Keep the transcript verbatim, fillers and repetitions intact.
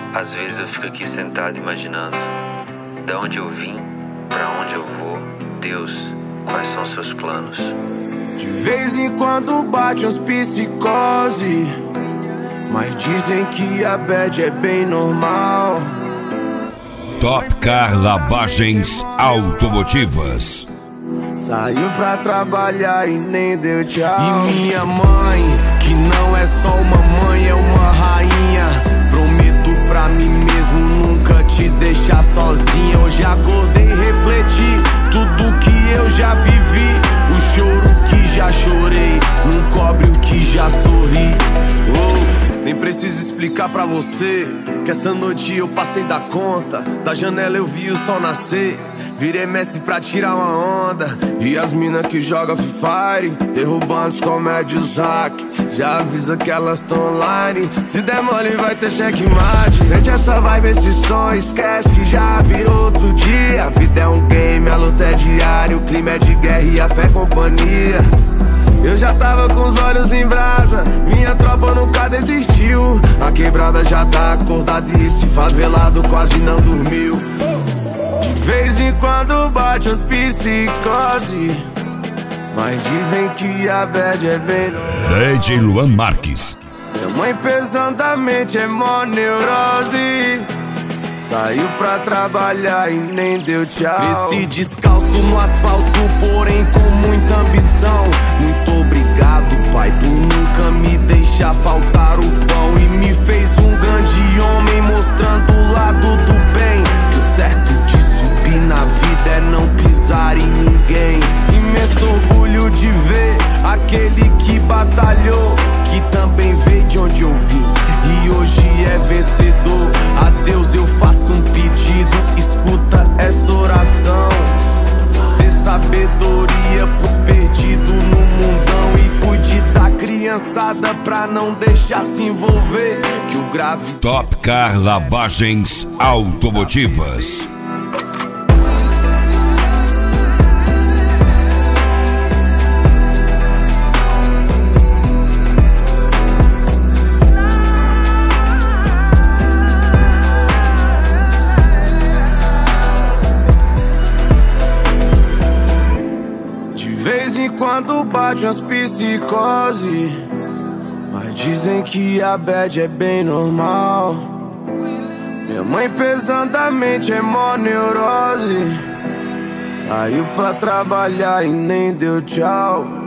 Às vezes eu fico aqui sentado imaginando da onde eu vim, pra onde eu vou. Deus, quais são seus planos? De vez em quando bate uns psicose, mas dizem que a bad é bem normal. Top Car Lavagens Automotivas. Saiu pra trabalhar e nem deu tchau. E minha mãe, que não é só uma mãe, é uma rainha. Prometo pra mim mesmo nunca te deixar sozinha. Hoje acordei e refleti tudo que eu já vivi. O choro que já chorei não cobre o que já sorri. Oh, nem preciso explicar pra você que essa noite eu passei da conta. Da janela eu vi o sol nascer. Virei mestre pra tirar uma onda. E as mina que joga Free Fire, derrubando os comédios hack. Já avisa que elas tão online. Se der mole vai ter checkmate. Sente essa vibe, esse som, esquece que já virou outro dia. A vida é um game, a luta é diária. O clima é de guerra e a fé é companhia. Eu já tava com os olhos em brasa, minha tropa nunca desistiu. A quebrada já tá acordada e esse favelado quase não dormiu. De vez em quando bate as psicose, mas dizem que a bad é bem normal. D J Luan Marques. Minha mãe pesadamente é mó neurose. Saiu pra trabalhar e nem deu tchau. Cresci descalço no asfalto, porém com muita ambição. Muito obrigado, pai, por nunca me deixar faltar o pão. E me fez um grande homem, mostrando o lado do bem. Que o certo de subir na vida é não pisar em ninguém. Imenso orgulho de ver aquele que batalhou, que também veio de onde eu vim e hoje é vencedor. A Deus eu faço um pedido, escuta essa oração. Dê sabedoria pros perdidos no mundão e cuide da criançada pra não deixar se envolver. Que o grave... Top Car Lavagens Automotivas. Quando bate umas psicose, mas dizem que a bad é bem normal. Minha mãe pesadamente é mó neurose. Saiu pra trabalhar e nem deu tchau.